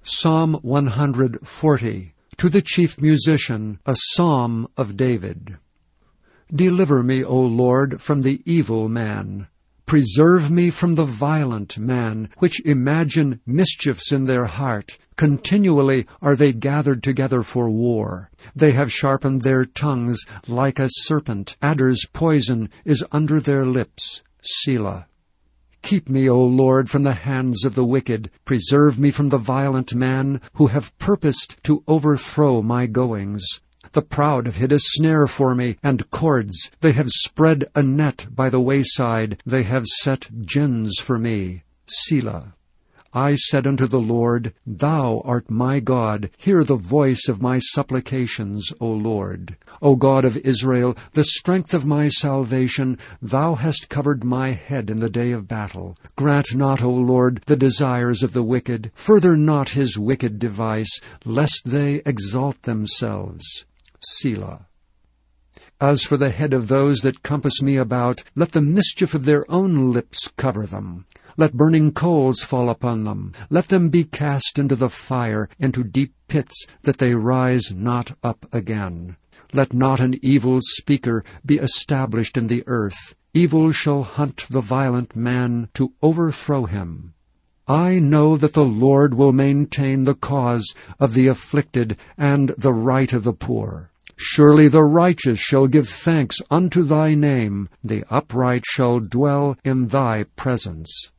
Psalm 140. To the chief musician, a psalm of David. Deliver me, O Lord, from the evil man. Preserve me from the violent man, which imagine mischiefs in their heart. Continually are they gathered together for war. They have sharpened their tongues like a serpent. Adder's poison is under their lips. Selah. Keep me, O Lord, from the hands of the wicked. Preserve me from the violent man, who have purposed to overthrow my goings. The proud have hid a snare for me, and cords. They have spread a net by the wayside. They have set gins for me. Selah. I said unto the Lord, Thou art my God. Hear the voice of my supplications, O Lord. O God of Israel, the strength of my salvation, Thou hast covered my head in the day of battle. Grant not, O Lord, the desires of the wicked. Further not his wicked device, lest they exalt themselves. Selah. As for the head of those that compass me about, let the mischief of their own lips cover them. Let burning coals fall upon them. Let them be cast into the fire, into deep pits, that they rise not up again. Let not an evil speaker be established in the earth. Evil shall hunt the violent man to overthrow him. I know that the Lord will maintain the cause of the afflicted and the right of the poor. Surely the righteous shall give thanks unto thy name. The upright shall dwell in thy presence.